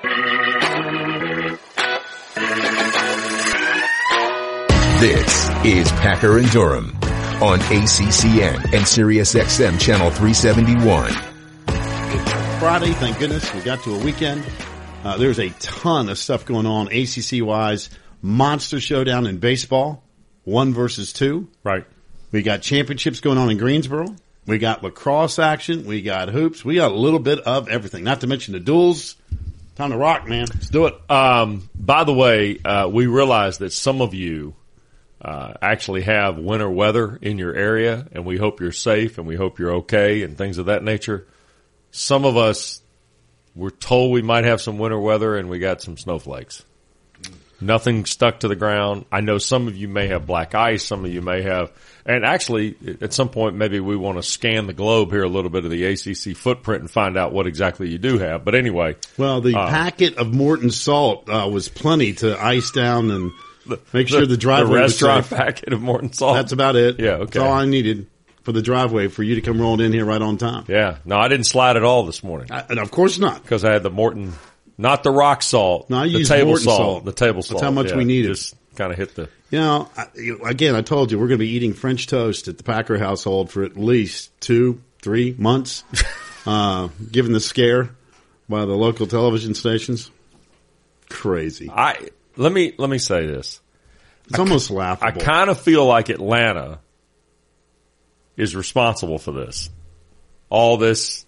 This is Packer and Durham on ACCN and SiriusXM Channel 371. It's Friday, thank goodness. We got to a weekend. There's a ton of stuff going on ACC-wise. Monster showdown in baseball, 1 versus 2. Right. We got championships going on in Greensboro. We got lacrosse action. We got hoops. We got a little bit of everything, not to mention the duels. Time to rock, man. Let's do it. By the way, we realize that some of you actually have winter weather in your area, and we hope you're safe and we hope you're okay and things of that nature. Some of us were told we might have some winter weather, and we got some snowflakes. Nothing stuck to the ground. I know some of you may have black ice. Some of you may have, and actually at some point maybe we want to scan the globe here a little bit of the ACC footprint and find out what exactly you do have. But anyway. Well, the packet of Morton salt was plenty to ice down and make sure the driveway was safe. The restaurant packet of Morton salt. That's about it. Yeah, okay. That's all I needed for the driveway for you to come rolling in here right on time. Yeah. No, I didn't slide at all this morning. And of course not. Because I had the Morton, not the rock salt, no, I the used table Morton salt. The table salt. That's how much we needed. Just kind of hit the... You know, again, I told you we're going to be eating French toast at the Packer household for at least 2-3 months, given the scare by the local television stations. Crazy. Let me say this. It's almost laughable. I kind of feel like Atlanta is responsible for this. All this,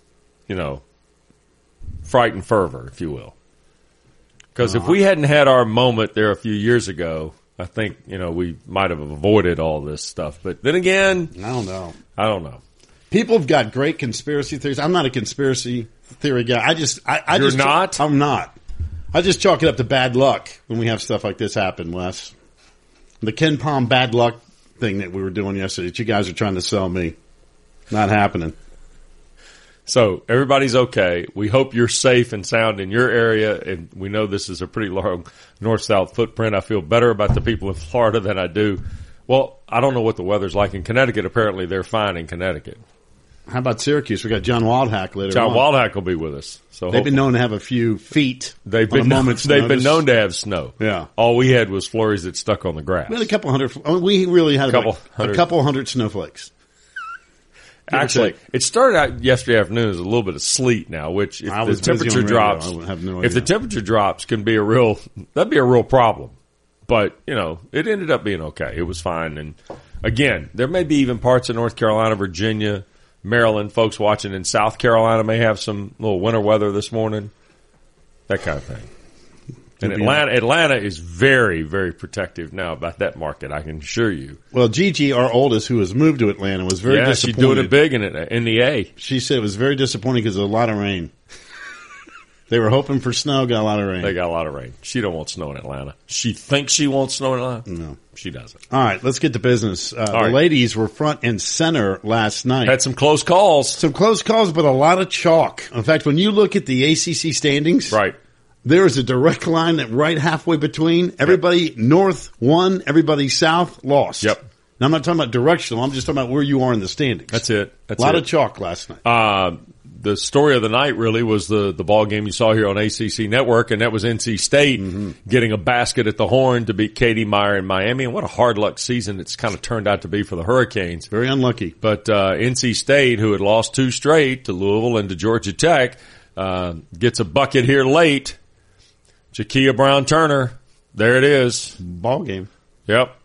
fright and fervor, if you will. Because if we hadn't had our moment there a few years ago, I think, we might have avoided all this stuff. But then again, I don't know. People have got great conspiracy theories. I'm not a conspiracy theory guy. You're not? I'm not. I just chalk it up to bad luck when we have stuff like this happen, Wes. The Ken Palm bad luck thing that we were doing yesterday that you guys are trying to sell me. Not happening. So everybody's okay. We hope you're safe and sound in your area, and we know this is a pretty long north-south footprint. I feel better about the people in Florida than I do. Well, I don't know what the weather's like in Connecticut. Apparently they're fine in Connecticut. How about Syracuse? We got John Wildhack later John on. Wildhack will be with us. So they've been known to have a few feet. They've been known to have snow. Yeah. All we had was flurries that stuck on the grass. We had a couple hundred. We really had a couple hundred snowflakes. Actually, it started out yesterday afternoon as a little bit of sleet now, which if the temperature drops, if the temperature drops, that'd be a real problem. But, it ended up being okay. It was fine. And again, there may be even parts of North Carolina, Virginia, Maryland, folks watching in South Carolina may have some little winter weather this morning, that kind of thing. And Atlanta is very, very protective now about that market, I can assure you. Well, Gigi, our oldest, who has moved to Atlanta, was very disappointed. She's doing it big in the A. She said it was very disappointing because of a lot of rain. They were hoping for snow, got a lot of rain. They got a lot of rain. She don't want snow in Atlanta. She thinks she wants snow in Atlanta? No. She doesn't. All right, let's get to business. The ladies were front and center last night. Had some close calls. But a lot of chalk. In fact, when you look at the ACC standings, right, there is a direct line that right halfway between. Everybody north won, everybody south lost. Yep. Now, I'm not talking about directional. I'm just talking about where you are in the standings. That's it. A lot of chalk last night. The story of the night really was the ball game you saw here on ACC Network, and that was NC State getting a basket at the horn to beat Katie Meyer in Miami. And what a hard luck season it's kind of turned out to be for the Hurricanes. Very unlucky. But NC State, who had lost 2 straight to Louisville and to Georgia Tech, gets a bucket here late. Jakia Brown-Turner, there it is. Ball game. Yep.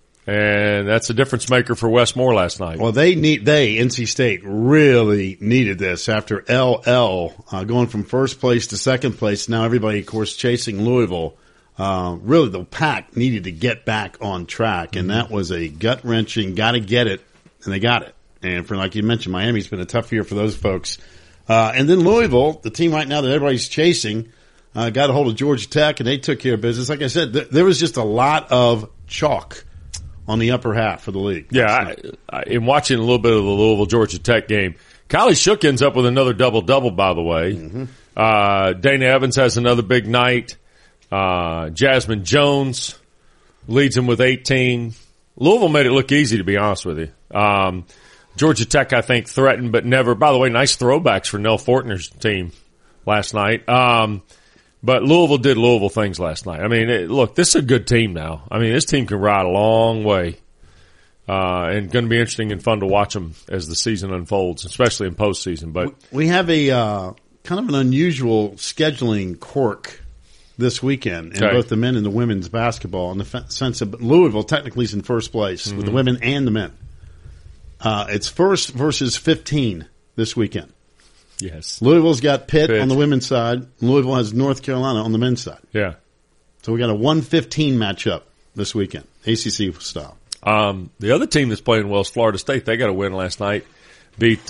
And that's a difference maker for Wes Moore last night. Well, NC State really needed this after LL going from first place to second place. Now everybody, of course, chasing Louisville. Really, the Pack needed to get back on track, and that was a gut-wrenching, got to get it, and they got it. And for, like you mentioned, Miami's been a tough year for those folks. And then Louisville, the team right now that everybody's chasing, got a hold of Georgia Tech, and they took care of business. Like I said, there was just a lot of chalk on the upper half for the league. Yeah, in watching a little bit of the Louisville-Georgia Tech game, Kylie Shook ends up with another double-double, by the way. Dana Evans has another big night. Jasmine Jones leads him with 18. Louisville made it look easy, to be honest with you. Georgia Tech, I think, threatened but never. By the way, nice throwbacks for Nell Fortner's team last night. But Louisville did Louisville things last night. I mean, look, this is a good team now. I mean, this team can ride a long way. And going to be interesting and fun to watch them as the season unfolds, especially in postseason. But we have a kind of an unusual scheduling quirk this weekend in both the men and the women's basketball, in the sense that Louisville technically is in first place with the women and the men. It's first versus 15 this weekend. Yes. Louisville's got Pitt on the women's side. Louisville has North Carolina on the men's side. Yeah. So we got a 1-15 matchup this weekend, ACC style. The other team that's playing well is Florida State. They got a win last night. Beat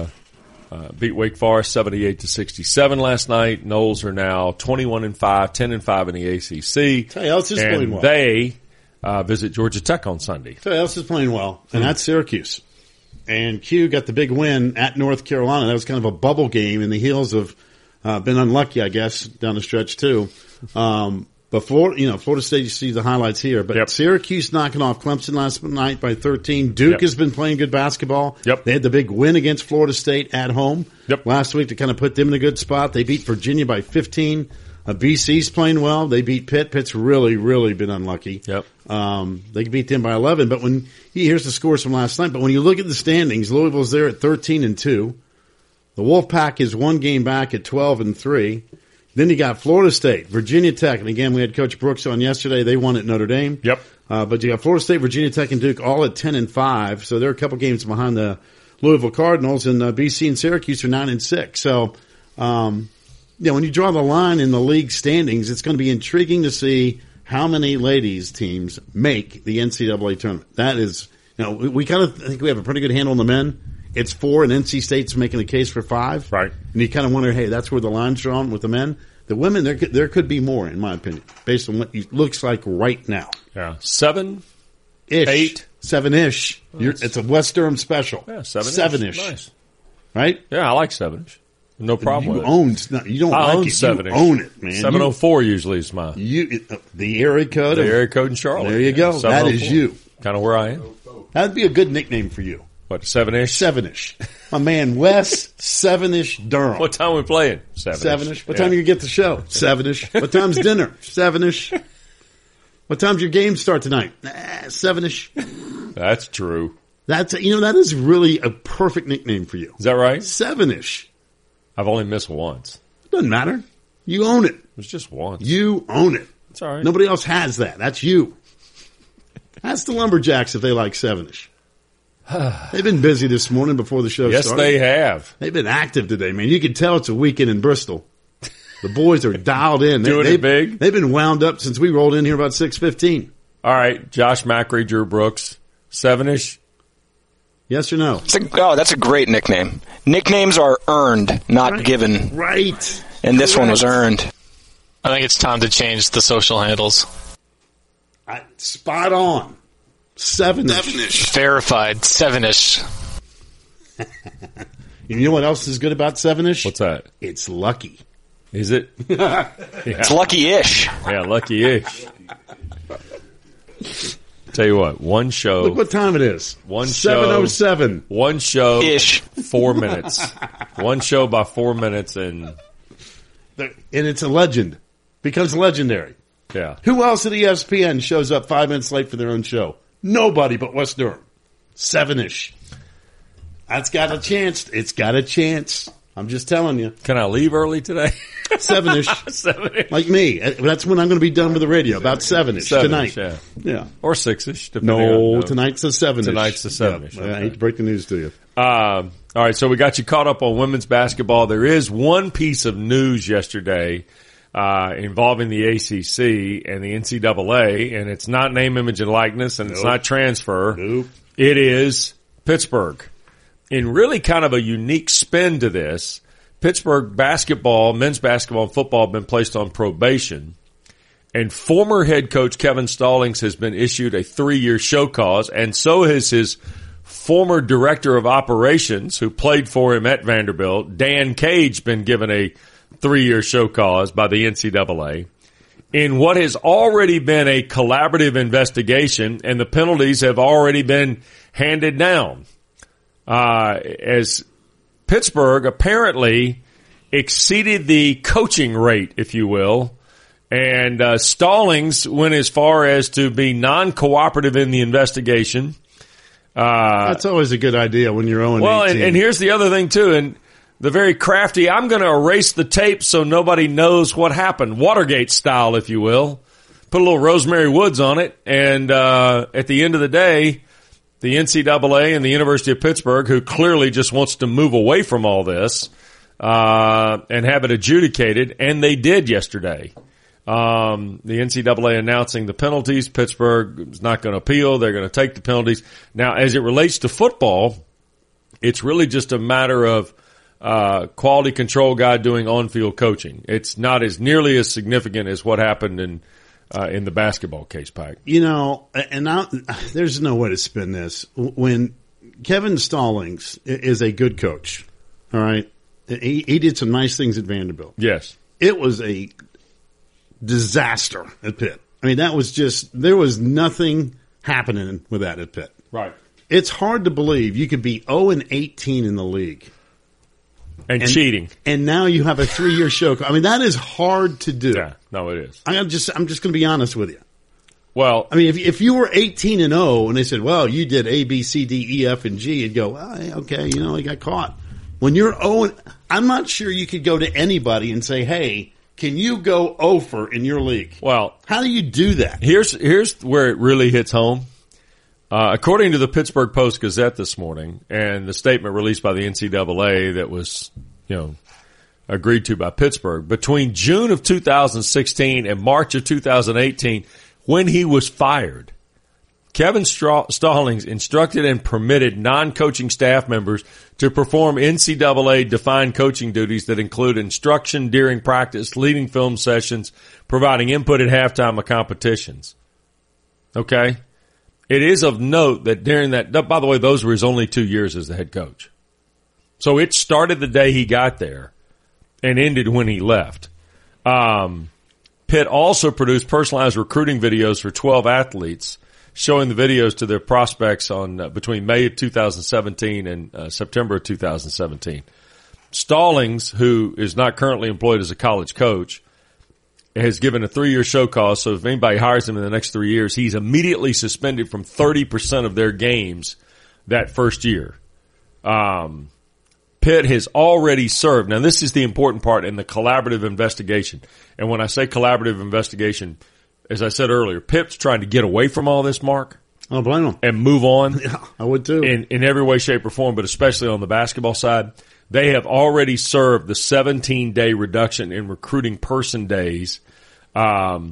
Wake Forest 78-67 last night. Noles are now 21-5, 10-5 in the ACC. Tell you else is playing well. They visit Georgia Tech on Sunday. Tell you else is playing well, and that's Syracuse. And Q got the big win at North Carolina. That was kind of a bubble game in the heels of been unlucky, I guess, down the stretch too. But Florida State, you see the highlights here. But Syracuse knocking off Clemson last night by 13. Duke has been playing good basketball. They had the big win against Florida State at home last week to kind of put them in a good spot. They beat Virginia by 15. BC's playing well. They beat Pitt. Pitt's really, really been unlucky. They beat them by 11. But here's the scores from last night. But when you look at the standings, Louisville's there at 13-2. The Wolfpack is one game back at 12-3. Then you got Florida State, Virginia Tech, and again, we had Coach Brooks on yesterday. They won at Notre Dame. But you got Florida State, Virginia Tech, and Duke all at 10-5. So they're a couple games behind the Louisville Cardinals, and BC and Syracuse are 9-6. So, when you draw the line in the league standings, it's going to be intriguing to see how many ladies teams make the NCAA tournament. That is, we kind of think we have a pretty good handle on the men. It's 4, and NC State's making the case for 5. Right. And you kind of wonder, hey, that's where the line's drawn with the men. The women, there could be more, in my opinion, based on what it looks like right now. 7-ish. 8. 7-ish. It's a West Durham special. 7-ish. Nice. Right? Yeah, I like 7-ish. No problem with it. You don't I like own it. 7-ish. You own it, man. 704 usually is mine. The area code. The area code in Charlotte. There you go. That is you. Kind of where I am. That'd be a good nickname for you. What, 7-ish? 7-ish. My man, Wes, 7-ish Durham. What time are we playing? 7-ish. What time do you get the show? 7-ish. What time's dinner? 7-ish. What time's your game start tonight? 7-ish. That's true. That is really a perfect nickname for you. Is that right? 7-ish. I've only missed once. Doesn't matter. You own it. It was just once. You own it. It's all right. Nobody else has that. That's you. That's the Lumberjacks if they like 7-ish. They've been busy this morning before the show started. Yes, they have. They've been active today, man. You can tell it's a weekend in Bristol. The boys are dialed in. Doing it big. They've been wound up since we rolled in here about 6:15. All right, Josh Macri, Drew Brooks, 7-ish. Yes or no? That's a great nickname. Nicknames are earned, not given. Right. And this one was earned. I think it's time to change the social handles. Spot on. 7-ish. Verified. 7-ish. You know what else is good about 7-ish? What's that? It's lucky. Is it? Yeah. It's lucky-ish. Yeah, lucky-ish. Tell you what, one show. Look what time it is. 7:07. One show. Ish. 4 minutes. One show by 4 minutes and it's a legend. Becomes legendary. Yeah. Who else at ESPN shows up 5 minutes late for their own show? Nobody but West Durham. 7-ish. That's got a chance. It's got a chance. I'm just telling you. Can I leave early today? 7-ish. 7-ish. Like me. That's when I'm going to be done with the radio. About 7-ish tonight. Yeah. Or 6-ish. No, tonight's a 7-ish. Tonight's a 7-ish. Yeah. Okay. I hate to break the news to you. All right, so we got you caught up on women's basketball. There is one piece of news yesterday involving the ACC and the NCAA, and it's not name, image, and likeness, and it's not transfer. Nope. It is Pittsburgh. In really kind of a unique spin to this, Pittsburgh basketball, men's basketball, and football have been placed on probation, and former head coach Kevin Stallings has been issued a 3-year show cause, and so has his former director of operations who played for him at Vanderbilt, Dan Cage, been given a 3-year show cause by the NCAA in what has already been a collaborative investigation, and the penalties have already been handed down. As Pittsburgh apparently exceeded the coaching rate, if you will. And Stallings went as far as to be non-cooperative in the investigation. That's always a good idea when you're 0-18. Well, and here's the other thing, too. And the very crafty, I'm going to erase the tape so nobody knows what happened. Watergate style, if you will. Put a little Rosemary Woods on it. And at the end of the day, the NCAA and the University of Pittsburgh, who clearly just wants to move away from all this and have it adjudicated, and they did yesterday. The NCAA announcing the penalties. Pittsburgh is not going to appeal. They're going to take the penalties. Now, as it relates to football, it's really just a matter of quality control guy doing on-field coaching. It's not as nearly as significant as what happened in the basketball case, Pike. You know, and now, there's no way to spin this. When Kevin Stallings is a good coach, all right, he did some nice things at Vanderbilt. Yes. It was a disaster at Pitt. I mean, that was just, there was nothing happening with that at Pitt. Right. It's hard to believe you could be 0-18 in the league. And cheating. And now you have a 3-year show. I mean, that is hard to do. Yeah, no, it is. I'm just going to be honest with you. Well, I mean, if you were 18-0 and they said, well, you did A, B, C, D, E, F, and G, you'd go, well, okay, you know, you got caught. When you're 0, I'm not sure you could go to anybody and say, hey, can you go 0 in your league? Well, how do you do that? Here's where it really hits home. According to the Pittsburgh Post-Gazette this morning and the statement released by the NCAA that was, agreed to by Pittsburgh, between June of 2016 and March of 2018, when he was fired, Kevin Stallings instructed and permitted non-coaching staff members to perform NCAA-defined coaching duties that include instruction during practice, leading film sessions, providing input at halftime of competitions. Okay? It is of note that during that, by the way, those were his only 2 years as the head coach. So it started the day he got there and ended when he left. Pitt also produced personalized recruiting videos for 12 athletes, showing the videos to their prospects on between May of 2017 and September of 2017. Stallings, who is not currently employed as a college coach, has given a 3-year show cause, so if anybody hires him in the next 3 years, he's immediately suspended from 30% of their games that first year. Pitt has already served. Now, this is the important part in the collaborative investigation. And when I say collaborative investigation, as I said earlier, Pitt's trying to get away from all this, Mark. I don't blame him. And move on. Yeah, I would too. In every way, shape, or form, but especially on the basketball side. They have already served the 17-day reduction in recruiting person days. Jeff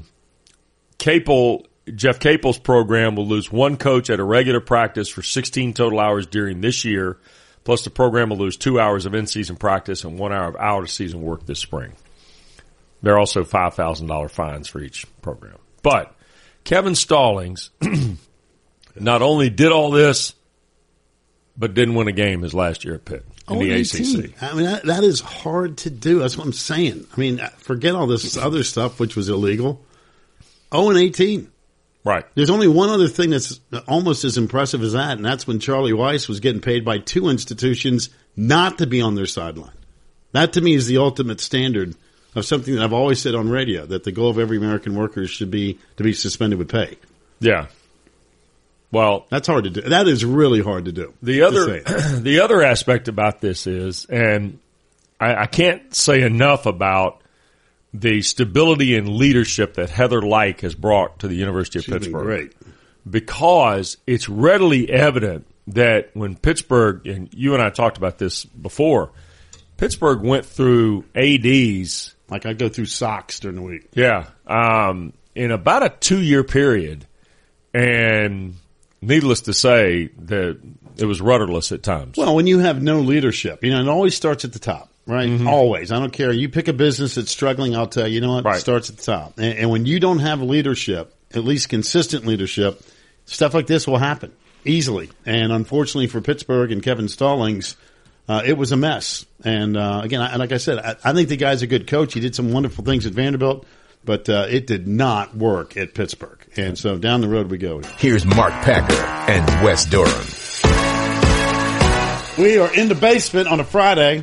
Capel's program will lose one coach at a regular practice for 16 total hours during this year, plus the program will lose 2 hours of in-season practice and 1 hour of out-of-season work this spring. There are also $5,000 fines for each program. But Kevin Stallings not only did all this, but didn't win a game his last year at Pitt in the ACC. I mean, that is hard to do. That's what I'm saying. I mean, forget all this other stuff, which was illegal. 0-18. Right. There's only one other thing that's almost as impressive as that, and that's when Charlie Weiss was getting paid by 2 institutions not to be on their sideline. That, to me, is the ultimate standard of something that I've always said on radio, that the goal of every American worker should be to be suspended with pay. Yeah. Well, that's hard to do. That is really hard to do. The other aspect about this is, and I can't say enough about the stability and leadership that Heather Lyke has brought to the University of Pittsburgh. Great. Because it's readily evident that when Pittsburgh, and you and I talked about this before, Pittsburgh went through ADs. Like I go through socks during the week. Yeah. In about a 2-year period. And needless to say that it was rudderless at times. Well, when you have no leadership, it always starts at the top, right? Mm-hmm. Always. I don't care. You pick a business that's struggling, I'll tell you, what? Right. It starts at the top. And when you don't have leadership, at least consistent leadership, stuff like this will happen easily. And unfortunately for Pittsburgh and Kevin Stallings, it was a mess. And again, like I said, I think the guy's a good coach. He did some wonderful things at Vanderbilt, but it did not work at Pittsburgh. And so down the road we go. Here's Mark Packer and Wes Durham. We are in the basement on a Friday.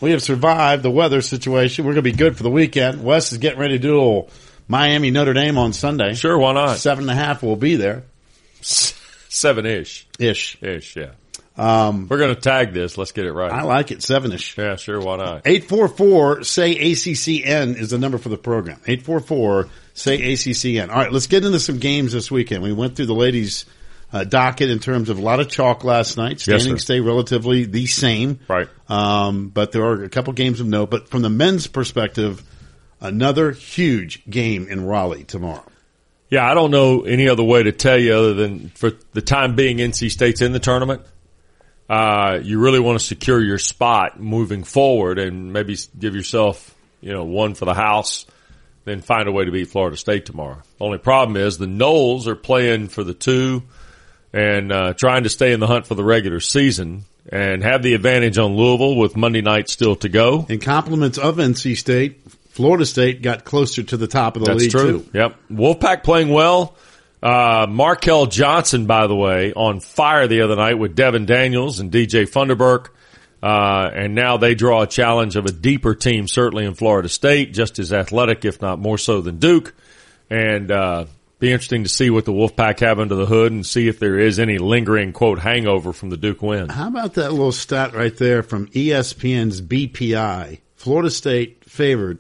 We have survived the weather situation. We're going to be good for the weekend. Wes is getting ready to do a little Miami Notre Dame on Sunday. Sure, why not? 7.5 will be there. 7-ish. Ish. Yeah. We're going to tag this. Let's get it right. I like it, 7-ish. Yeah, sure, why not? 844-SAY-ACCN is the number for the program. 844-SAY-ACCN. All right, let's get into some games this weekend. We went through the ladies' docket in terms of a lot of chalk last night. Standings stay relatively the same. Right. But there are a couple games of note. But from the men's perspective, another huge game in Raleigh tomorrow. Yeah, I don't know any other way to tell you other than for the time being NC State's in the tournament. You really want to secure your spot moving forward and maybe give yourself, one for the house, then find a way to beat Florida State tomorrow. The only problem is the Noles are playing for the 2 and trying to stay in the hunt for the regular season and have the advantage on Louisville with Monday night still to go. In compliments of NC State, Florida State got closer to the top of the league, true. too. Yep. Wolfpack playing well. Markel Johnson, by the way, on fire the other night with Devin Daniels and DJ Funderburk. And now they draw a challenge of a deeper team, certainly in Florida State, just as athletic, if not more so than Duke. And be interesting to see what the Wolfpack have under the hood and see if there is any lingering, quote, hangover from the Duke win. How about that little stat right there from ESPN's BPI? Florida State favored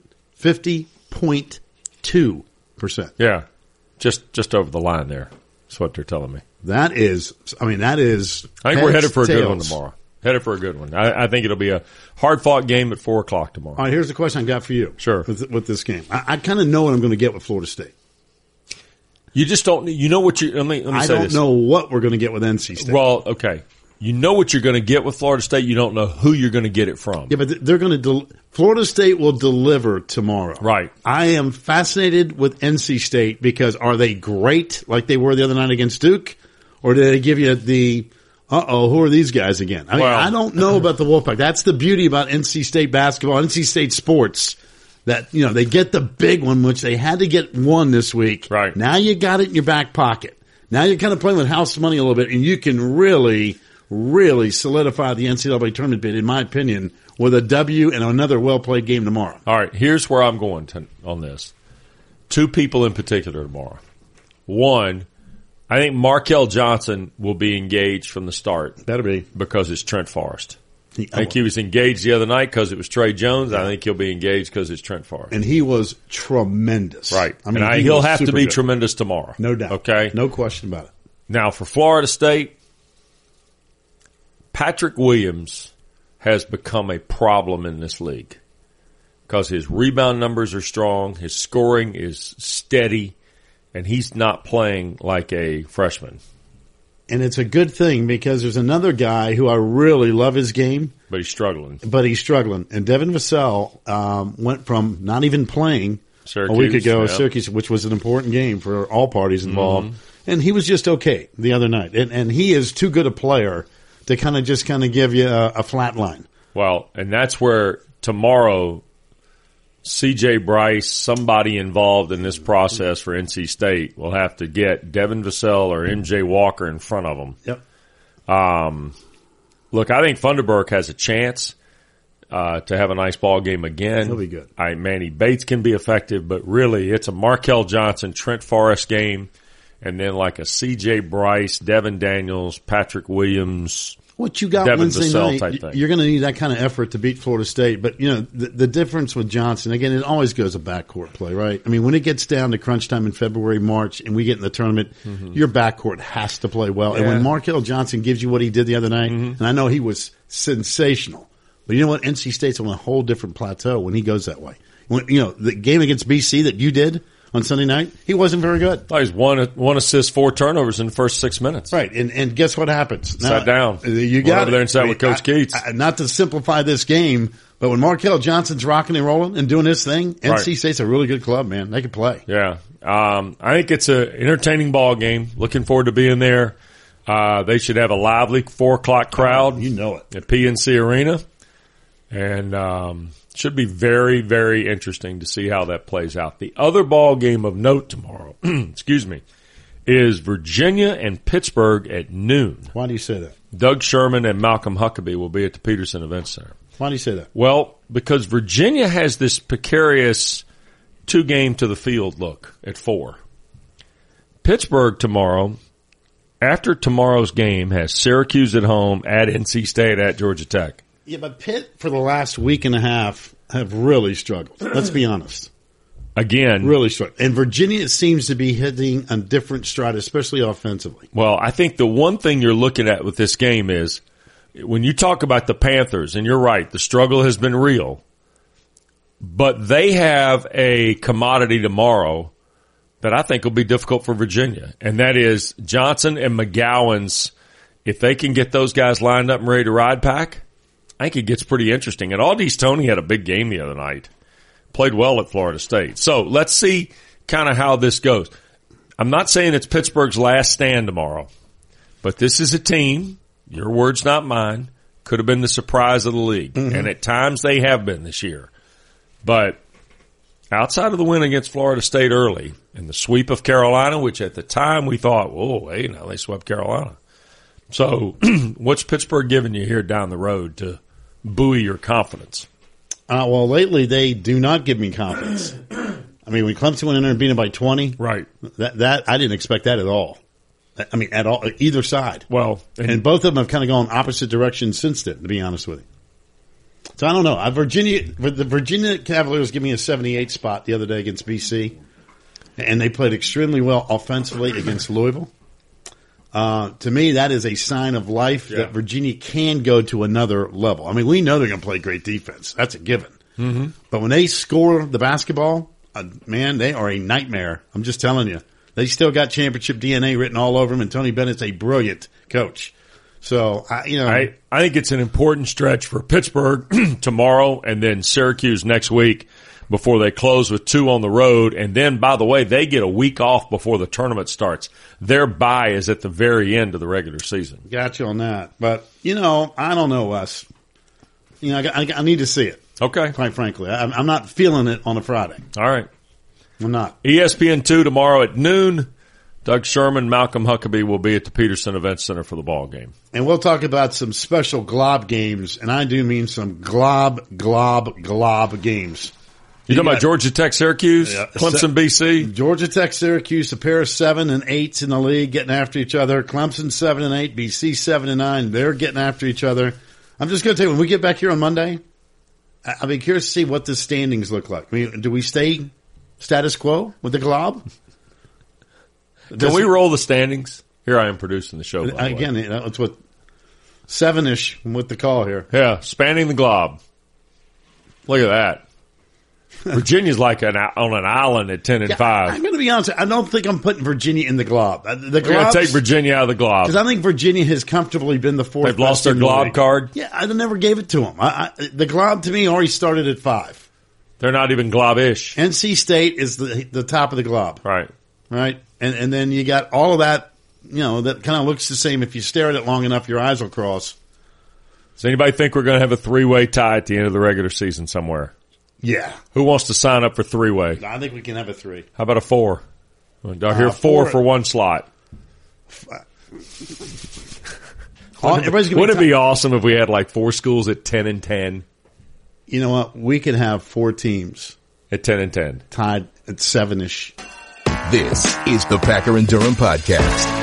50.2%. Yeah. Just over the line there. That's what they're telling me. That is. I think we're headed for a good one tomorrow. Headed for a good one. I think it'll be a hard-fought game at 4 o'clock tomorrow. All right, here's the question I got for you. Sure. With this game. I kind of know what I'm going to get with Florida State. You just don't, what you, let me say this. I don't know what we're going to get with NC State. Well, okay. You know what you're going to get with Florida State. You don't know who you're going to get it from. Yeah, but they're going to Florida State will deliver tomorrow. Right. I am fascinated with NC State because are they great like they were the other night against Duke? Or did they give you the, who are these guys again? I don't know about the Wolfpack. That's the beauty about NC State basketball, NC State sports. That, they get the big one, which they had to get one this week. Right. Now you got it in your back pocket. Now you're kind of playing with house money a little bit, and you can really solidify the NCAA tournament bid, in my opinion, with a W and another well-played game tomorrow. All right, here's where I'm going on this. 2 people in particular tomorrow. One, I think Markel Johnson will be engaged from the start. Better be. Because it's Trent Forrest. I think he was engaged the other night because it was Trey Jones. I think he'll be engaged because it's Trent Forrest. And he was tremendous. Right. He'll have to be tremendous tomorrow. No doubt. Okay? No question about it. Now, for Florida State, Patrick Williams has become a problem in this league because his rebound numbers are strong, his scoring is steady, and he's not playing like a freshman. And it's a good thing because there's another guy who I really love his game. But he's struggling. And Devin Vassell went from not even playing Syracuse, a week ago, Syracuse, which was an important game for all parties involved. Mm-hmm. And he was just okay the other night. And he is too good a player to kind of give you a flat line. Well, and that's where tomorrow C.J. Bryce, somebody involved in this process for NC State, will have to get Devin Vassell or M.J. Walker in front of them. Yep. Look, I think Funderburk has a chance to have a nice ball game again. He'll be good. Manny Bates can be effective, but really it's a Markel Johnson, Trent Forrest game, and then like a C.J. Bryce, Devin Daniels, Patrick Williams, what you got Devin Wednesday Vassell night, type thing. You're going to need that kind of effort to beat Florida State. But, the difference with Johnson, again, it always goes a backcourt play, right? I mean, when it gets down to crunch time in February, March, and we get in the tournament, your backcourt has to play well. Yeah. And when Markel Johnson gives you what he did the other night, and I know he was sensational, but you know what? NC State's on a whole different plateau when he goes that way. When, the game against BC that you did on Sunday night, he wasn't very good. Oh, he's one assist, 4 turnovers in the first 6 minutes. Right, and guess what happens? Sat down. You got over there and sat with Coach Keats. Not to simplify this game, but when Markel Johnson's rocking and rolling and doing his thing, NC State's a really good club, man. They can play. Yeah, I think it's an entertaining ball game. Looking forward to being there. They should have a lively 4 o'clock crowd. You know it. At PNC Arena. And should be very, very interesting to see how that plays out. The other ball game of note tomorrow, is Virginia and Pittsburgh at noon. Why do you say that? Doug Sherman and Malcolm Huckabee will be at the Peterson Event Center. Why do you say that? Well, because Virginia has this precarious 2-game to the field look at 4. Pittsburgh tomorrow, after tomorrow's game, has Syracuse at home, at NC State, at Georgia Tech. Yeah, but Pitt for the last week and a half have really struggled. Let's be honest. Again, really struggled. And Virginia seems to be hitting a different stride, especially offensively. Well, I think the one thing you're looking at with this game is when you talk about the Panthers, and you're right, the struggle has been real, but they have a commodity tomorrow that I think will be difficult for Virginia, and that is Johnson and McGowan's. If they can get those guys lined up and ready to ride pack, I think it gets pretty interesting. And Aldis Toney had a big game the other night. Played well at Florida State. So let's see kind of how this goes. I'm not saying it's Pittsburgh's last stand tomorrow, but this is a team, your words, not mine, could have been the surprise of the league. Mm-hmm. And at times they have been this year. But outside of the win against Florida State early and the sweep of Carolina, which at the time we thought, whoa, hey, now they swept Carolina. So what's Pittsburgh giving you here down the road to buoy your confidence? Well, lately they do not give me confidence. I mean, when Clemson went in there and beat them by 20, right? That I didn't expect that at all. I mean, at all, either side. Well, and both of them have kind of gone opposite directions since then, to be honest with you. So I don't know. The Virginia Cavaliers give me a 78 spot the other day against BC, and they played extremely well offensively against Louisville. To me, that is a sign of life that Virginia can go to another level. I mean, we know they're going to play great defense. That's a given. Mm-hmm. But when they score the basketball, man, they are a nightmare. I'm just telling you. They still got championship DNA written all over them, and Tony Bennett's a brilliant coach. So, I think it's an important stretch for Pittsburgh tomorrow and then Syracuse next week before they close with 2 on the road. And then, by the way, they get a week off before the tournament starts. Their bye is at the very end of the regular season. Got you on that. But, I don't know, Wes. I need to see it. Okay. Quite frankly. I'm not feeling it on a Friday. All right. I'm not. ESPN2 tomorrow at noon. Doug Sherman, Malcolm Huckabee will be at the Peterson Event Center for the ball game. And we'll talk about some special glob games, and I do mean some glob games. You talking about Georgia Tech, Syracuse, Clemson, BC? Georgia Tech, Syracuse, a pair of 7 and 8s in the league getting after each other. Clemson 7 and 8, BC 7 and 9. They're getting after each other. I'm just going to tell you, when we get back here on Monday, I'll be curious to see what the standings look like. I mean, do we stay status quo with the glob? Can we roll the standings? Here I am producing the show. Again, it's what 7-ish with the call here. Yeah, spanning the glob. Look at that. Virginia's like on an island at 10 and 5. I'm going to be honest. I don't think I'm putting Virginia in the glob. We're going to take Virginia out of the glob because I think Virginia has comfortably been the 4th. They've lost their glob card. Yeah, I never gave it to them. The glob to me already started at 5. They're not even glob-ish. NC State is the top of the glob. Right. And then you got all of that, that kind of looks the same. If you stare at it long enough, your eyes will cross. Does anybody think we're going to have a 3-way tie at the end of the regular season somewhere? Yeah. Who wants to sign up for 3-way? I think we can have a 3. How about a 4? I hear 4 for one slot. Wouldn't it be awesome if we had like 4 schools at 10 and 10? You know what? We could have 4 teams at 10 and 10, tied at 7-ish. This is the Packer and Durham Podcast.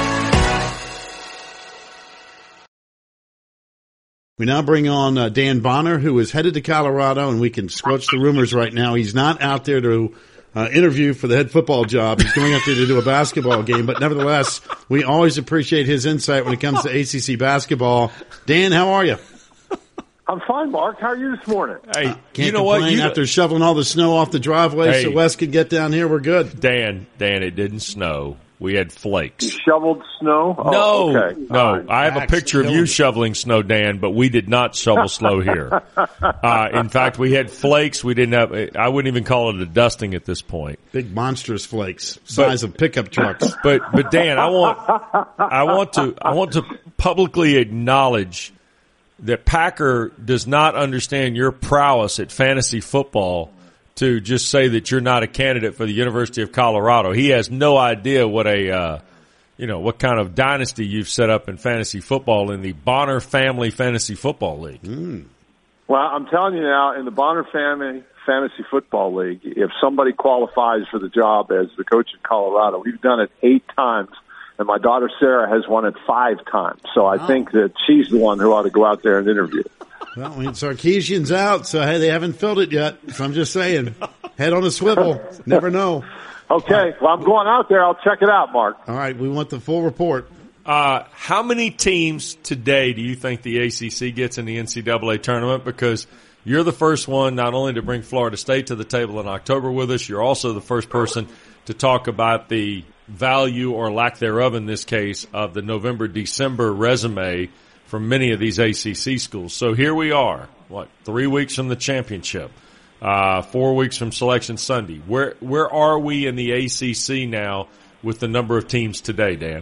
We now bring on Dan Bonner, who is headed to Colorado, and we can squelch the rumors right now. He's not out there to interview for the head football job. He's going out there to do a basketball game, but nevertheless, we always appreciate his insight when it comes to ACC basketball. Dan, how are you? I'm fine, Mark. How are you this morning? Hey, you know what? After shoveling all the snow off the driveway so Wes could get down here, we're good. Dan, it didn't snow. We had flakes. You shoveled snow? No, okay. No. I have a picture of you shoveling snow, Dan, but we did not shovel snow here. In fact, we had flakes. We didn't have. I wouldn't even call it a dusting at this point. Big monstrous flakes, size of pickup trucks. But Dan, I want to publicly acknowledge that Packer does not understand your prowess at fantasy football to just say that you're not a candidate for the University of Colorado. He has no idea what what kind of dynasty you've set up in fantasy football in the Bonner Family Fantasy Football League. Well, I'm telling you now, in the Bonner Family Fantasy Football League, if somebody qualifies for the job as the coach in Colorado, we've done it 8 times, and my daughter Sarah has won it 5 times. So I think that she's the one who ought to go out there and interview. Well, Sarkisian's out, so hey, they haven't filled it yet. So I'm just saying, head on a swivel. Never know. Okay, well, I'm going out there. I'll check it out, Mark. All right, we want the full report. How many teams today do you think the ACC gets in the NCAA tournament? Because you're the first one not only to bring Florida State to the table in October with us, you're also the first person to talk about the value or lack thereof in this case of the November-December resume from many of these ACC schools. So here we are, 3 weeks from the championship, 4 weeks from Selection Sunday. Where are we in the ACC now with the number of teams today, Dan?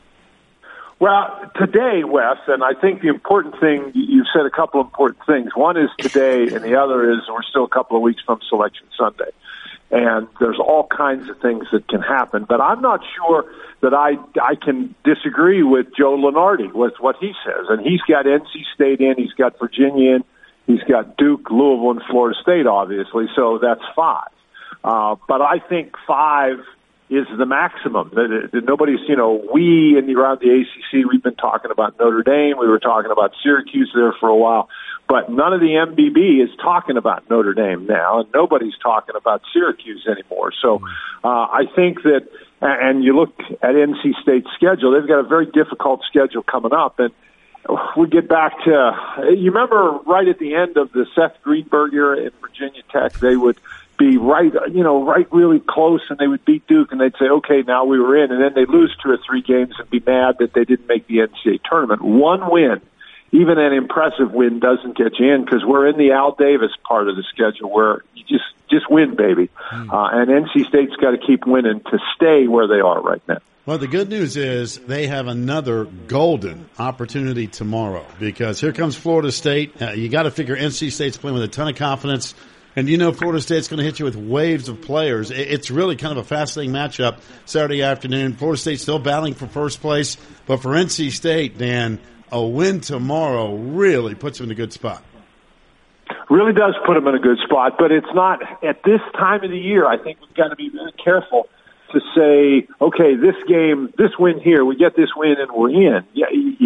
Well, today, Wes, and I think the important thing, you said a couple of important things. One is today, and the other is we're still a couple of weeks from Selection Sunday. And there's all kinds of things that can happen. But I'm not sure that I can disagree with Joe Lunardi with what he says. And he's got NC State in, he's got Virginia in, he's got Duke, Louisville, and Florida State, obviously, so that's 5. But I think 5 is the maximum. Nobody's, we around the ACC, we've been talking about Notre Dame. We were talking about Syracuse there for a while. But none of the MBB is talking about Notre Dame now, and nobody's talking about Syracuse anymore. So I think that, and you look at NC State's schedule, they've got a very difficult schedule coming up. And we get back to, you remember right at the end of the Seth Greenberg era at Virginia Tech, they would be right really close, and they would beat Duke, and they'd say, okay, now we were in, and then they'd lose 2 or 3 games and be mad that they didn't make the NCAA tournament. One win, even an impressive win, doesn't get you in because we're in the Al Davis part of the schedule where you just win, baby. And NC State's got to keep winning to stay where they are right now. Well, the good news is they have another golden opportunity tomorrow because here comes Florida State. You got to figure NC State's playing with a ton of confidence. And Florida State's going to hit you with waves of players. It's really kind of a fascinating matchup Saturday afternoon. Florida State's still battling for first place. But for NC State, Dan, a win tomorrow really puts them in a good spot. Really does put them in a good spot. But it's not at this time of the year. I think we've got to be very careful to say, okay, this game, this win here, we get this win and we're in. Yeah,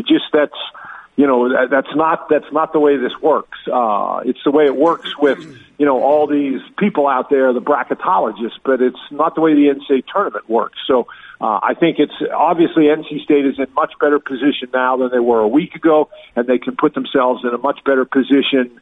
that's not the way this works. It's the way it works with, all these people out there, the bracketologists, but it's not the way the NCAA tournament works. So, I think it's obviously NC State is in much better position now than they were a week ago, and they can put themselves in a much better position,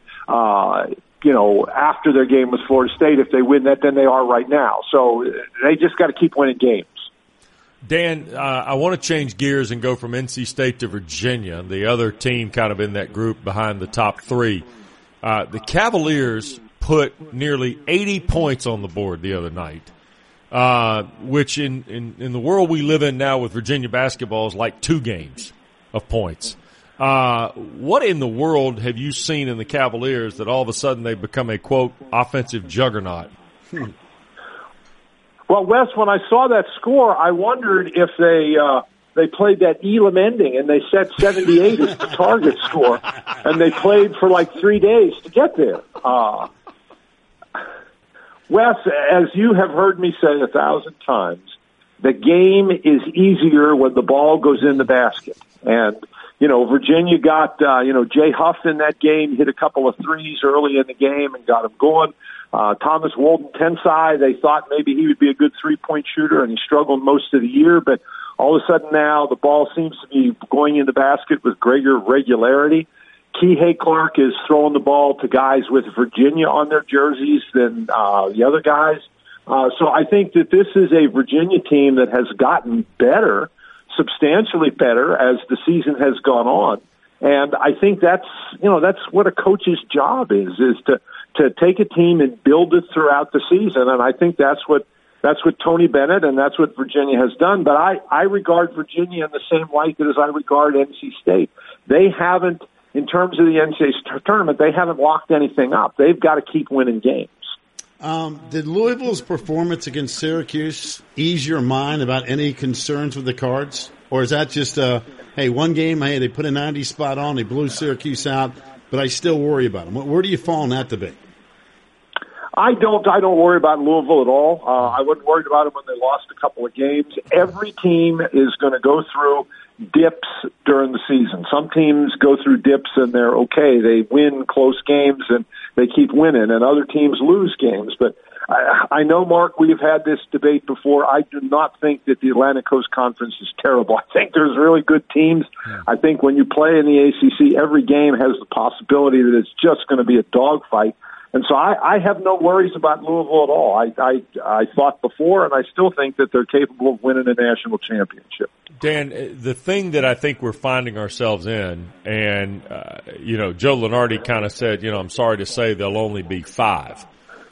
after their game with Florida State if they win that than they are right now. So they just got to keep winning games. Dan, I want to change gears and go from NC State to Virginia, the other team kind of in that group behind the top 3. The Cavaliers put nearly 80 points on the board the other night, which in the world we live in now with Virginia basketball is like 2 games of points. What in the world have you seen in the Cavaliers that all of a sudden they've become a, quote, offensive juggernaut? Well, Wes, when I saw that score, I wondered if they played that Elam ending and they set 78 as the target score, and they played for like 3 days to get there. Wes, as you have heard me say 1,000 times, the game is easier when the ball goes in the basket. And, Virginia got, Jay Huff in that game, hit a couple of threes early in the game and got him going. Thomas Walden Tensai, they thought maybe he would be a good 3-point shooter, and he struggled most of the year. But all of a sudden now the ball seems to be going in the basket with greater regularity. Kihei Clark is throwing the ball to guys with Virginia on their jerseys than the other guys. So I think that this is a Virginia team that has gotten better, substantially better, as the season has gone on. And I think that's what a coach's job is to take a team and build it throughout the season. And I think that's what Tony Bennett and that's what Virginia has done. But I regard Virginia in the same light as I regard NC State. They haven't, in terms of the NCAA tournament, they haven't locked anything up. They've got to keep winning games. Did Louisville's performance against Syracuse ease your mind about any concerns with the Cards? Or is that just, one game, they put a 90 spot on, they blew Syracuse out, but I still worry about them. Where do you fall in that debate? I don't worry about Louisville at all. I wasn't worried about them when they lost a couple of games. Every team is going to go through dips during the season. Some teams go through dips and they're okay. They win close games and they keep winning, and other teams lose games. But I know, Mark, we've had this debate before. I do not think that the Atlantic Coast Conference is terrible. I think there's really good teams. I think when you play in the ACC, every game has the possibility that it's just going to be a dogfight. And so I have no worries about Louisville at all. I thought before, and I still think that they're capable of winning a national championship. Dan, the thing that I think we're finding ourselves in, and, Joe Lunardi kind of said, I'm sorry to say there'll only be 5.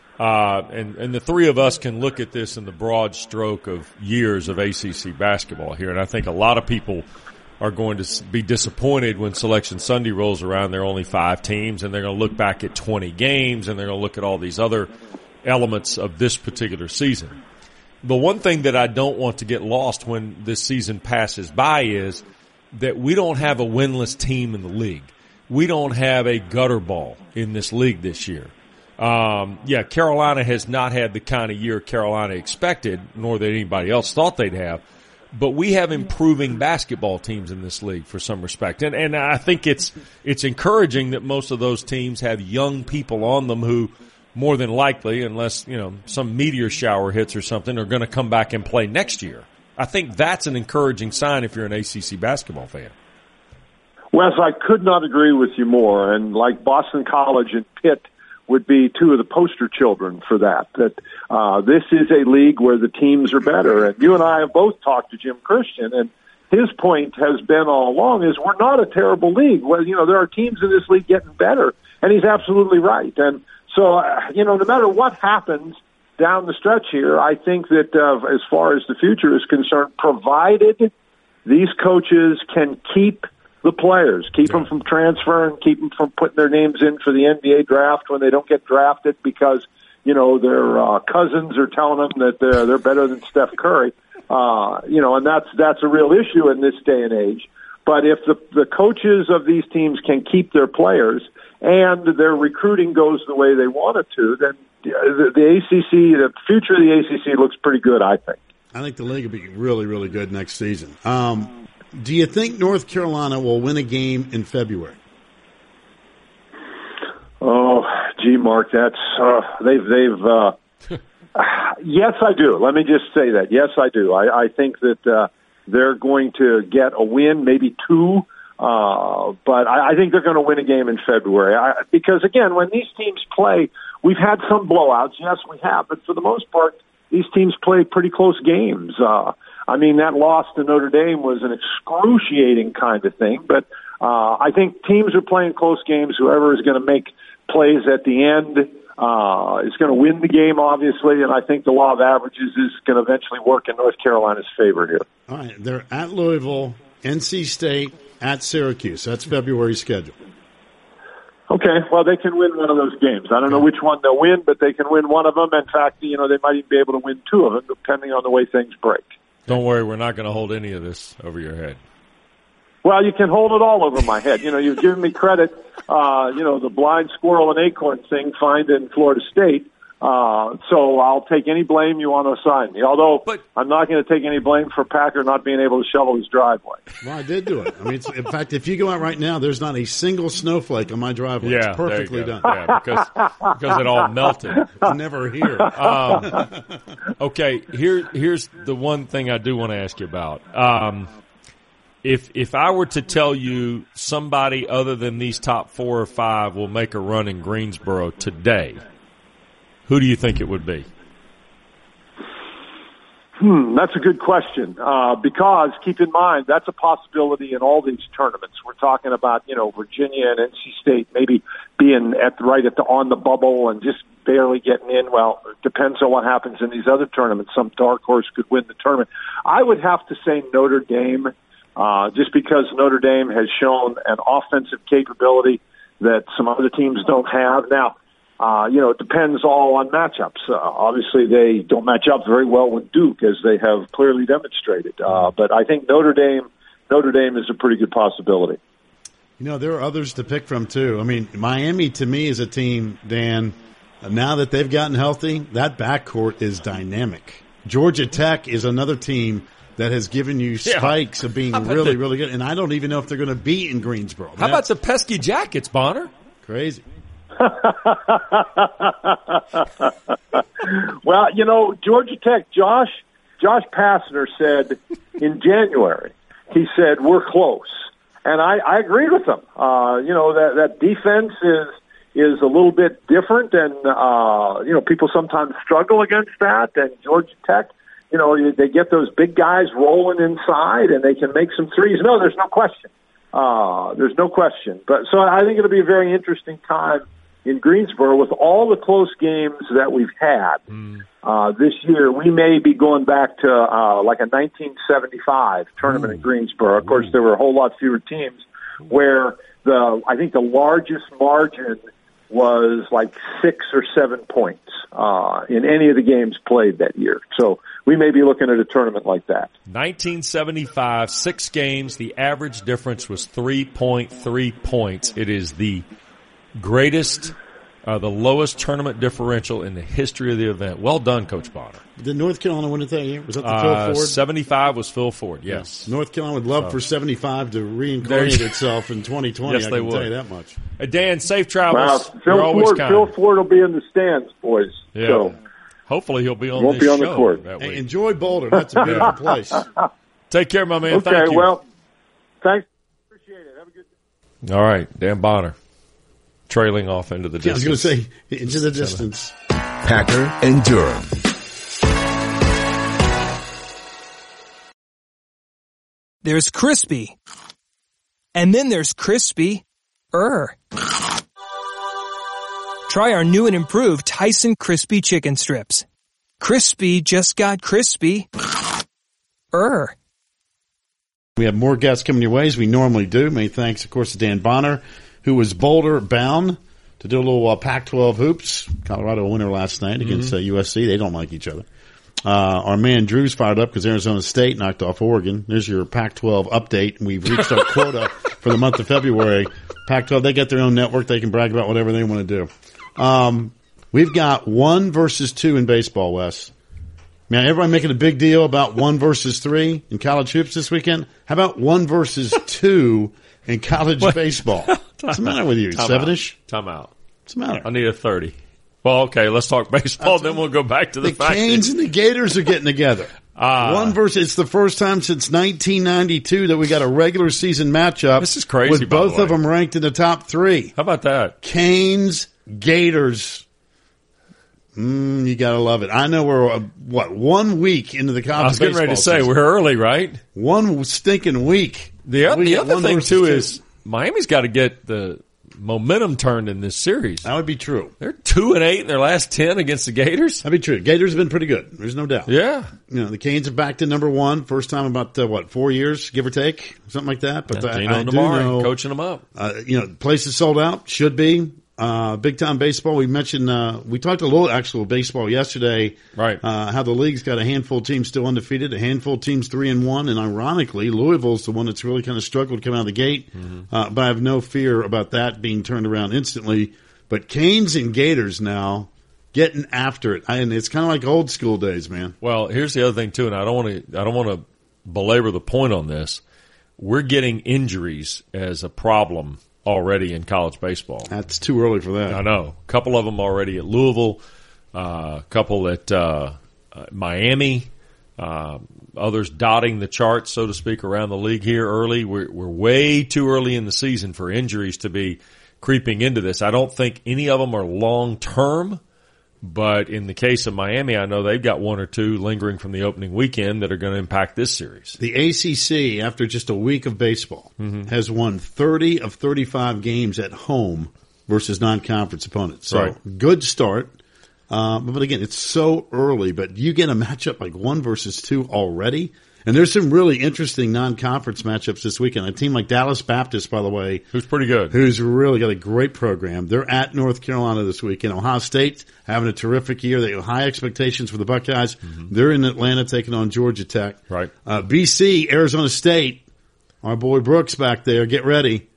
And the three of us can look at this in the broad stroke of years of ACC basketball here. And I think a lot of people are going to be disappointed when Selection Sunday rolls around. There are only 5 teams, and they're going to look back at 20 games, and they're going to look at all these other elements of this particular season. The one thing that I don't want to get lost when this season passes by is that we don't have a winless team in the league. We don't have a gutter ball in this league this year. Carolina has not had the kind of year Carolina expected, nor that anybody else thought they'd have. But we have improving basketball teams in this league for some respect. And I think it's encouraging that most of those teams have young people on them who more than likely, unless, some meteor shower hits or something, are going to come back and play next year. I think that's an encouraging sign if you're an ACC basketball fan. Wes, I could not agree with you more. And like Boston College and Pitt would be two of the poster children for that. This is a league where the teams are better. And you and I have both talked to Jim Christian, and his point has been all along is we're not a terrible league. Well, there are teams in this league getting better, and he's absolutely right. And so, no matter what happens down the stretch here, I think that as far as the future is concerned, provided these coaches can keep the players, keep them from transferring, keep them from putting their names in for the NBA draft when they don't get drafted because, their cousins are telling them that they're better than Steph Curry. And that's a real issue in this day and age. But if the coaches of these teams can keep their players and their recruiting goes the way they want it to, then the future of the ACC looks pretty good, I think. I think the league will be really, really good next season. Do you think North Carolina will win a game in February? Oh, gee, Mark, that's yes, I do. Let me just say that. Yes, I do. I think that they're going to get a win, maybe 2, but I think they're going to win a game in February. Because, again, when these teams play, we've had some blowouts. Yes, we have. But for the most part, these teams play pretty close games. That loss to Notre Dame was an excruciating kind of thing. But I think teams are playing close games. Whoever is going to make plays at the end is going to win the game, obviously. And I think the law of averages is going to eventually work in North Carolina's favor here. All right. They're at Louisville, NC State, at Syracuse. That's February's schedule. Okay, well, they can win one of those games. I don't know which one they'll win, but they can win one of them. In fact, they might even be able to win 2 of them, depending on the way things break. Don't worry, we're not going to hold any of this over your head. Well, you can hold it all over my head. You've given me credit, the blind squirrel and acorn thing find in Florida State. So I'll take any blame you want to assign me. Although I'm not going to take any blame for Packer not being able to shovel his driveway. Well, I did do it. In fact, if you go out right now, there's not a single snowflake on my driveway. Yeah, it's perfectly done. Yeah, because it all melted. It's never here. Okay, here's the one thing I do want to ask you about. If I were to tell you somebody other than these top 4 or 5 will make a run in Greensboro today, who do you think it would be? That's a good question. Because keep in mind, that's a possibility in all these tournaments. We're talking about, Virginia and NC State maybe being on the bubble and just barely getting in. Well, it depends on what happens in these other tournaments. Some dark horse could win the tournament. I would have to say Notre Dame, just because Notre Dame has shown an offensive capability that some other teams don't have. Now, it depends all on matchups. Obviously, they don't match up very well with Duke, as they have clearly demonstrated. But I think Notre Dame is a pretty good possibility. You know, there are others to pick from, too. I mean, Miami, to me, is a team, Dan, now that they've gotten healthy, that backcourt is dynamic. Georgia Tech is another team that has given you spikes of being really, really good. And I don't even know if they're going to be in Greensboro. How about the pesky Jackets, Bonner? Crazy. Well, you know, Georgia Tech, Josh Pastner said in January, he said, we're close. And I agreed with him. You know, that defense is a little bit different, and, you know, people sometimes struggle against that. And Georgia Tech, you know, they get those big guys rolling inside, and they can make some threes. No, there's no question. There's no question. But so I think it'll be a very interesting time in Greensboro with all the close games that we've had this year. We may be going back to like a 1975 tournament in Greensboro. Of course, there were a whole lot fewer teams where I think the largest margin was like 6 or 7 points in any of the games played that year. So we may be looking at a tournament like that. 1975, 6 games. The average difference was 3.3 points. It is the greatest, the lowest tournament differential in the history of the event. Well done, Coach Bonner. Did North Carolina win it that year? Was that the Phil Ford? 75 was Phil Ford, yes. North Carolina would love for 75 to reincarnate itself in 2020. Yes, I they can would. tell you that much. Dan, safe travels. Wow, You're always kind. Phil Ford will be in the stands, boys. Yeah. So Hopefully he'll be on won't this be on the show court. that Hey, week. enjoy Boulder. That's a beautiful place. Take care, my man. Okay, Thank you. well, thanks. Appreciate it. Have a good day. All right, Dan Bonner. Trailing off into the I was distance. going to say, into the distance. Packer and Durham. There's crispy. And then there's crispy-er. Try our new and improved Tyson Crispy Chicken Strips. Crispy just got crispy-er. We have more guests coming your way as we normally do. Many thanks, of course, to Dan Bonner, who was Boulder bound to do a little Pac-12 hoops. Colorado winner last night against USC. They don't like each other. Our man Drew's fired up because Arizona State knocked off Oregon. There's your Pac-12 update. We've reached our quota for the month of February. Pac-12, they get their own network. They can brag about whatever they want to do. We've got 1 versus 2 in baseball, Wes. Man, everybody making a big deal about 1 versus 3 in college hoops this weekend. How about 1 versus 2 in college baseball? What's the matter with you? Seven-ish? Time out. What's the matter? I need a 30. Well, okay, let's talk baseball, then we'll go back to the fact Canes and the Gators are getting together. 1 versus, it's the first time since 1992 that we got a regular season matchup. This is crazy, with by the both way. of them ranked in the top 3. How about that? Canes, Gators. You gotta love it. I know we're, 1 week into the college I was getting ready to baseball say, season. we're early, right? 1 stinking week. The other one thing, versus too, 2. is Miami's got to get the momentum turned in this series. That would be true. They're 2-8 in their last 10 against the Gators. That'd be true. Gators have been pretty good. There's no doubt. Yeah. You know, the Canes are back to number 1. First time in about 4 years, give or take, something like that. But Gino I do Damari know, coaching them up. you know, places sold out. Should be. Big time baseball. We mentioned, we talked a little actual baseball yesterday. Right. How the league's got a handful of teams still undefeated, a handful of teams 3-1, and ironically, Louisville's the one that's really kind of struggled to come out of the gate. But I have no fear about that being turned around instantly. But Canes and Gators now getting after it. And it's kind of like old school days, man. Well, here's the other thing too, and I don't want to belabor the point on this. We're getting injuries as a problem already in college baseball. That's too early for that. I know. A couple of them already at Louisville, a couple at Miami, others dotting the charts, so to speak, around the league here early. We're way too early in the season for injuries to be creeping into this. I don't think any of them are long-term, but in the case of Miami, I know they've got 1 or 2 lingering from the opening weekend that are going to impact this series. The ACC, after just a week of baseball, has won 30 of 35 games at home versus non-conference opponents. So, Right. Good start. But again, it's so early, but you get a matchup like 1 versus 2 already. And there's some really interesting non-conference matchups this weekend. A team like Dallas Baptist, by the way, Who's pretty good. who's really got a great program. They're at North Carolina this weekend. Ohio State having a terrific year. They have high expectations for the Buckeyes. They're in Atlanta taking on Georgia Tech. Right. BC, Arizona State, our boy Brooks back there. Get ready.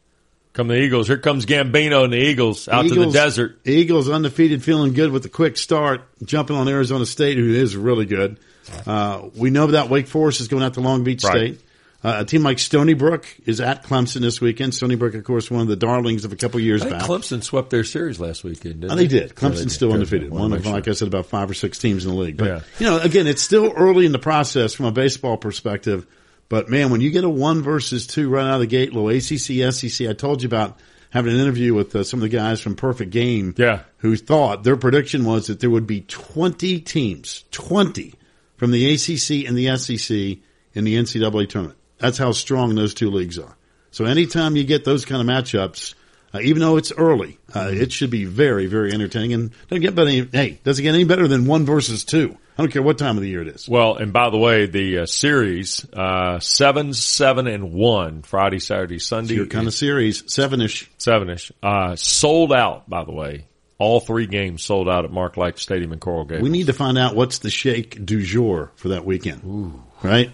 Come the Eagles. Here comes Gambino and the Eagles out to the desert. Eagles undefeated, feeling good with the quick start, jumping on Arizona State, who is really good. We know that Wake Forest is going out to Long Beach State. A team like Stony Brook is at Clemson this weekend. Stony Brook, of course, one of the darlings of a couple years back. Clemson swept their series last weekend, didn't they? They did. Clemson's still undefeated. One of, like I said, about 5 or 6 teams in the league. But, again, it's still early in the process from a baseball perspective. But, man, when you get a 1 versus 2 right out of the gate, little ACC, SEC, I told you about having an interview with some of the guys from Perfect Game who thought their prediction was that there would be 20 teams, 20 from the ACC and the SEC in the NCAA tournament. That's how strong those two leagues are. So anytime you get those kind of matchups, even though it's early, it should be very, very entertaining. And does it get any better than 1 versus 2? I don't care what time of the year it is. Well, and by the way, the series 7, 7, and 1 Friday, Saturday, Sunday. It's your kind of series, 7-ish. 7-ish. Sold out, by the way. All 3 games sold out at Mark Light Stadium in Coral Gables. We need to find out what's the shake du jour for that weekend. Ooh. Right?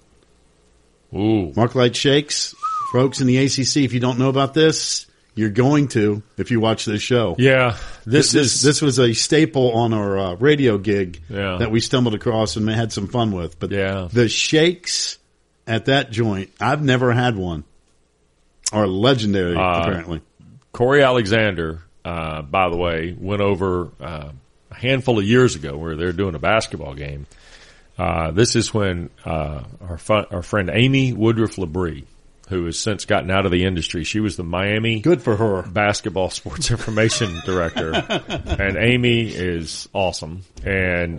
Ooh. Mark Light Shakes. Folks in the ACC, if you don't know about this, you're going to if you watch this show. Yeah. This was a staple on our radio gig that we stumbled across and had some fun with. But the shakes at that joint, I've never had one, are legendary, apparently. Corey Alexander, by the way, went over a handful of years ago where they're doing a basketball game. This is when our friend Amy Woodruff Labrie, who has since gotten out of the industry, she was the Miami good for her basketball sports information director, and Amy is awesome. And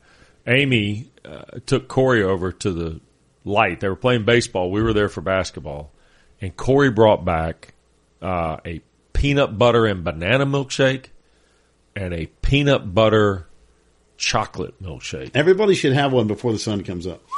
Amy took Corey over to the Light. They were playing baseball. We were there for basketball, and Corey brought back a peanut butter and banana milkshake and a peanut butter chocolate milkshake. Everybody should have one before the sun comes up.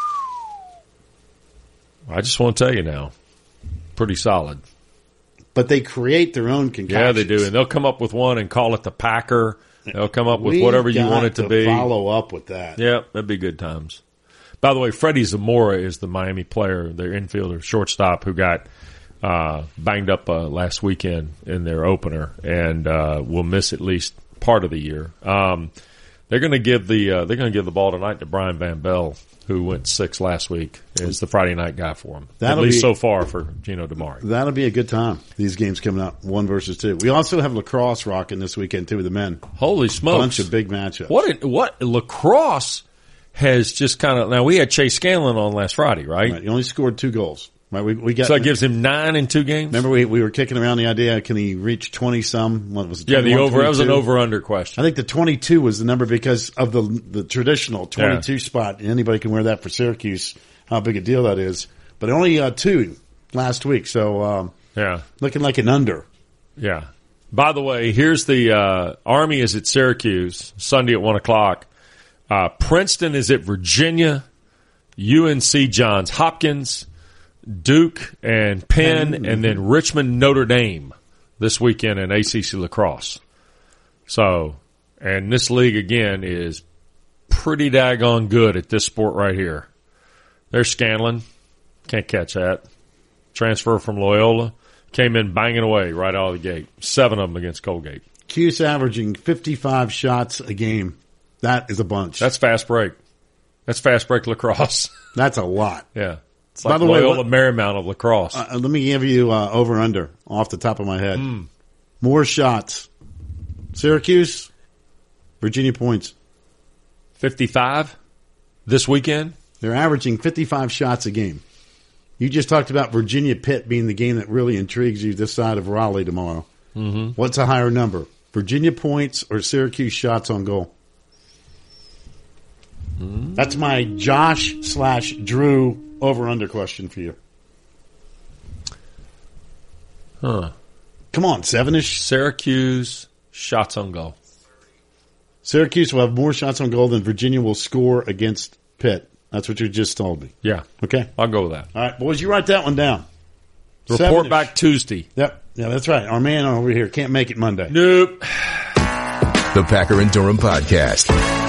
I just want to tell you now, pretty solid. But they create their own concoctions. Yeah, they do. And they'll come up with one and call it the Packer. They'll come up with whatever you want it to be. Follow up with that. Yeah, that'd be good times. By the way, Freddie Zamora is the Miami player, their infielder, shortstop, who got banged up last weekend in their opener and will miss at least part of the year. They're going to give the ball tonight to Brian Van Bell, who went 6 last week, is the Friday night guy for him. At least so far for Gino DeMari. That'll be a good time. These games coming up, 1 versus 2. We also have lacrosse rocking this weekend too with the men. Holy smokes! A bunch of big matchups. What lacrosse has just kind of now. We had Chase Scanlon on last Friday, right? He only scored 2 goals. Right, we got so that gives him 9 in 2 games. Remember, we were kicking around the idea: can he reach 20-some? What was it? Yeah, the over. 22? That was an over/under question. I think the 22 was the number because of the traditional 22 spot. Anybody can wear that for Syracuse. How big a deal that is! But only 2 last week, so looking like an under. Yeah. By the way, here's the Army is at Syracuse Sunday at 1:00. Princeton is at Virginia. UNC Johns Hopkins. Duke and Penn, and then Richmond, Notre Dame this weekend in ACC lacrosse. So, and this league again is pretty daggone good at this sport right here. There's Scanlon. Can't catch that. Transfer from Loyola. Came in banging away right out of the gate. 7 of them against Colgate. Cuse averaging 55 shots a game. That is a bunch. That's fast break. That's fast break lacrosse. That's a lot. Yeah. It's like Loyola Marymount of lacrosse. Let me give you over-under off the top of my head. More shots. Syracuse, Virginia points. 55 this weekend? They're averaging 55 shots a game. You just talked about Virginia Pitt being the game that really intrigues you this side of Raleigh tomorrow. Mm-hmm. What's a higher number? Virginia points or Syracuse shots on goal? That's my Josh/Drew over-under question for you. Huh. Come on, 7-ish. Syracuse shots on goal. Syracuse will have more shots on goal than Virginia will score against Pitt. That's what you just told me. Yeah. Okay. I'll go with that. All right, boys, you write that one down. Report 7-ish. back Tuesday. Yep. Yeah, that's right. Our man over here can't make it Monday. Nope. The Packer and Durham Podcast.